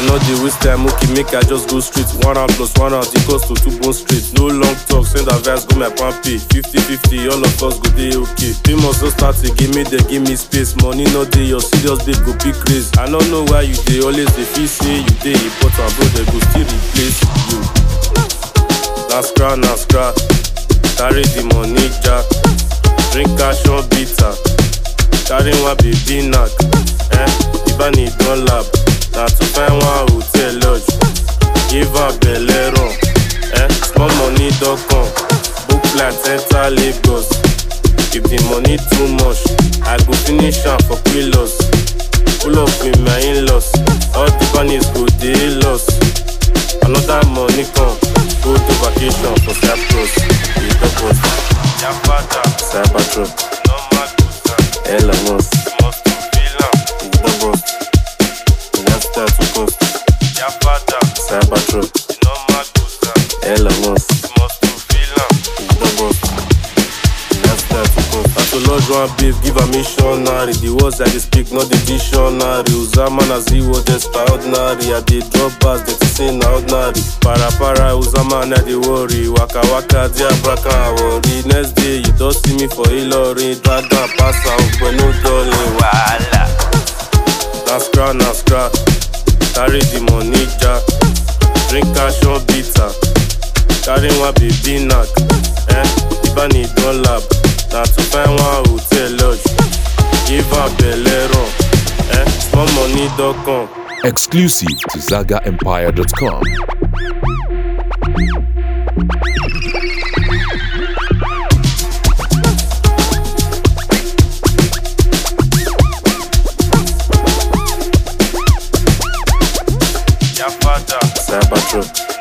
know the waste time, okay, make I just go straight. 1 round plus 1 round equals to 2 bones straight. No long talk, send advice, go my pan pay. 50-50, all of us go dey okay. We must just start to give me space. Money no dey, your serious babe go be crazy. I don't know why you dey always dey feel say you dey important, bro, they go still replace you. Na scrap, carry the money jack. Drink cash on bitter, carry one baby knack. Ibani don lab, na to find one hotel lodge. Give her belle run, small money don come. Book flight enter Lagos. If the money too much, I go finish am for Quilos. Pull up with my in-laws, all the bunnies go dey lost. Another money come, go to vacation for Cyprus. The doubles, Cybertruck, Elon Musk, the doubles, that's that to cost. Cybertruck, Elon Musk, the doubles, that's that to cost. I to lodge one babe, give a missionary. The words I dey speak, not the dictionary. Uzama na zero, extraordinary. I dey drop bars, they say na ordinary. Para, Uzama na dey worry. Waka, dia braka worry. Next day, you don't see me for Hillary. Dragon pass out, but no darling. Wala. Na scrap, carry the money jack. Drink cash on bitter, carry one baby knack. Ibani don lab, na to find one hotel lodge. Give her belle run, small money don come. Exclusive to ZagaEmpire.com. Cybertruck.